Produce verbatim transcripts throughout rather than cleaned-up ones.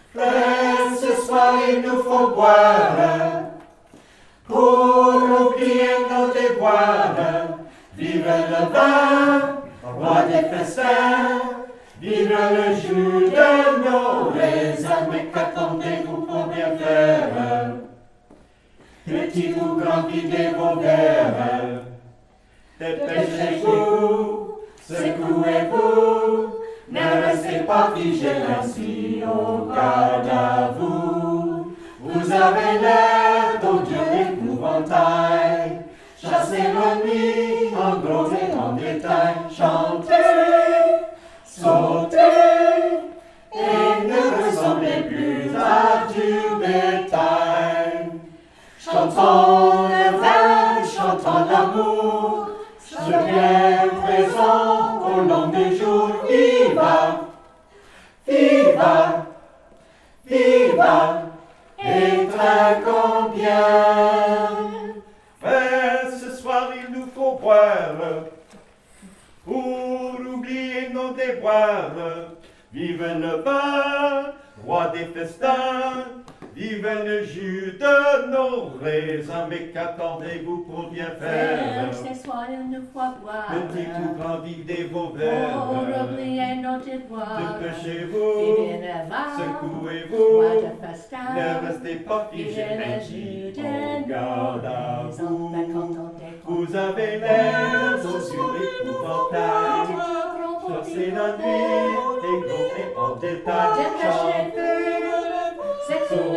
Frères, ce soir il nous faut boire, pour oublier nos déboires. Vive le vin, roi des festins, vive le jus de nos raisins. Mais qu'attendez-vous pour bien faire? Petit ou grand, videz vos verres. Dépêchez-vous, secouez-vous, ne restez pas figés ainsi, au garde à vous. Vous avez l'air d'odieux d'épouvantail, chassez l'ennui en gros et en détail. Chantez, sautez, et ne ressemblez plus à du bétail. Chantons le vin, chantons l'amour, ce bien présent au long des jours. Viva, viva, viva, et trinquons bien. Frères, ce soir il nous faut boire, pour oublier nos déboires. Vive le vin, roi des festins, vive le jus de nos raisins. Mais qu'attendez-vous pour bien faire? Ce soir il nous faut boire, Petit ou grand, videz vos pour verres. oublier nos déboires. Dépêchez-vous, Vive le vin, secouez-vous, roi de festin, ne restez pas figés vive le ainsi, jus de on garde à nos vous. raisins. Vous avez l'air aux yeux épouvantails, chassez la nuit et gonflez en détail. Chantez, Secouez-vous,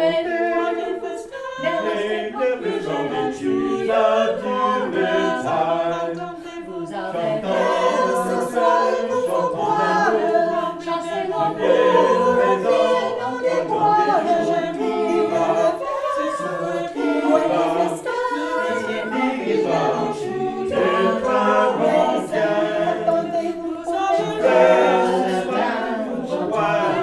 et ne ressemblez plus à du bétail. vous avez Chantons le vin, chantons l'amour, chassé le bien présent au long des jours. Viva, viva, viva, et trinquons bien. Frères, ce soir il nous faut boire,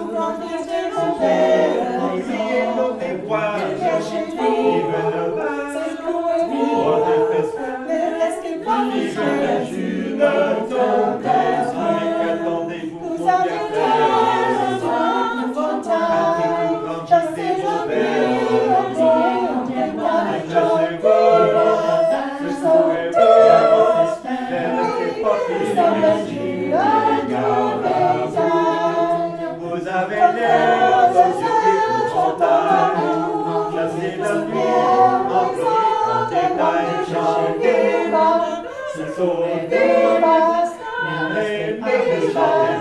pour oublier nos déboires. Vive le vin, roi des festins, vive le jus de ton raisin. Mais qu'attendez-vous pour bien faire? Petit ou grand, videz vos verres. Dépêchez-vous, secouez-vous, ne restez pas figés ici, garde à vous. Vous avez l'air aux yeux épouvantails, chassez la nuit en gris en détail. Chantez, sautez, et ne ressemblez